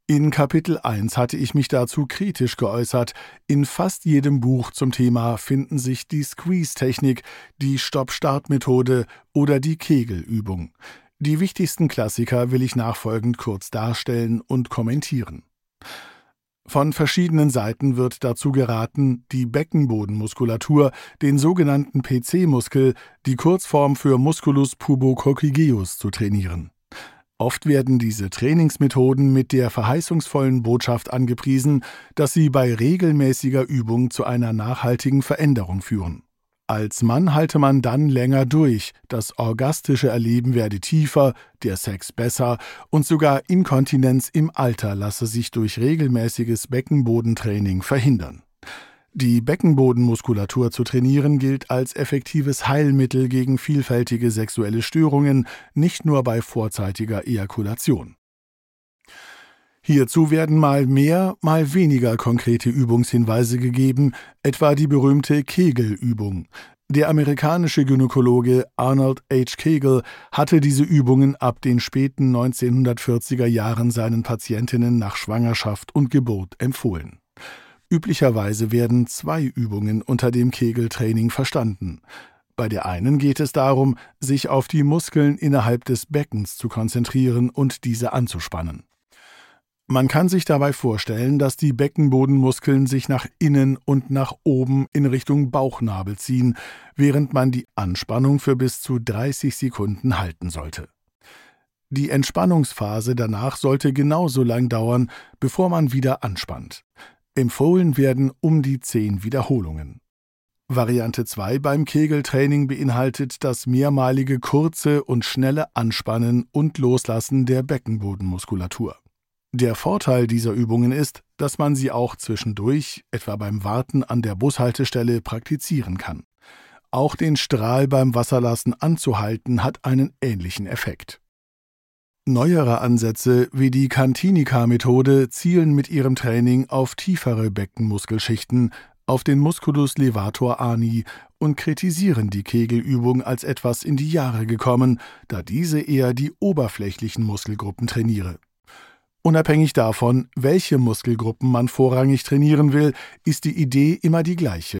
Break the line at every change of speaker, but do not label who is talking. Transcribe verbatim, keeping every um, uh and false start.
In Kapitel eins hatte ich mich dazu kritisch geäußert. In fast jedem Buch zum Thema finden sich die Squeeze-Technik, die Stopp-Start-Methode oder die Kegelübung. Die wichtigsten Klassiker will ich nachfolgend kurz darstellen und kommentieren. Von verschiedenen Seiten wird dazu geraten, die Beckenbodenmuskulatur, den sogenannten P C-Muskel, die Kurzform für Musculus pubococcygeuus, zu trainieren. Oft werden diese Trainingsmethoden mit der verheißungsvollen Botschaft angepriesen, dass sie bei regelmäßiger Übung zu einer nachhaltigen Veränderung führen. Als Mann halte man dann länger durch, das orgastische Erleben werde tiefer, der Sex besser und sogar Inkontinenz im Alter lasse sich durch regelmäßiges Beckenbodentraining verhindern. Die Beckenbodenmuskulatur zu trainieren gilt als effektives Heilmittel gegen vielfältige sexuelle Störungen, nicht nur bei vorzeitiger Ejakulation. Hierzu werden mal mehr, mal weniger konkrete Übungshinweise gegeben, etwa die berühmte Kegelübung. Der amerikanische Gynäkologe Arnold H. Kegel hatte diese Übungen ab den späten neunzehnhundertvierziger Jahren seinen Patientinnen nach Schwangerschaft und Geburt empfohlen. Üblicherweise werden zwei Übungen unter dem Kegeltraining verstanden. Bei der einen geht es darum, sich auf die Muskeln innerhalb des Beckens zu konzentrieren und diese anzuspannen. Man kann sich dabei vorstellen, dass die Beckenbodenmuskeln sich nach innen und nach oben in Richtung Bauchnabel ziehen, während man die Anspannung für bis zu dreißig Sekunden halten sollte. Die Entspannungsphase danach sollte genauso lang dauern, bevor man wieder anspannt. Empfohlen werden um die zehn Wiederholungen. Variante zwei beim Kegeltraining beinhaltet das mehrmalige kurze und schnelle Anspannen und Loslassen der Beckenbodenmuskulatur. Der Vorteil dieser Übungen ist, dass man sie auch zwischendurch, etwa beim Warten an der Bushaltestelle, praktizieren kann. Auch den Strahl beim Wasserlassen anzuhalten hat einen ähnlichen Effekt. Neuere Ansätze wie die Cantinica-Methode zielen mit ihrem Training auf tiefere Beckenmuskelschichten, auf den Musculus levator ani und kritisieren die Kegelübung als etwas in die Jahre gekommen, da diese eher die oberflächlichen Muskelgruppen trainiere. Unabhängig davon, welche Muskelgruppen man vorrangig trainieren will, ist die Idee immer die gleiche.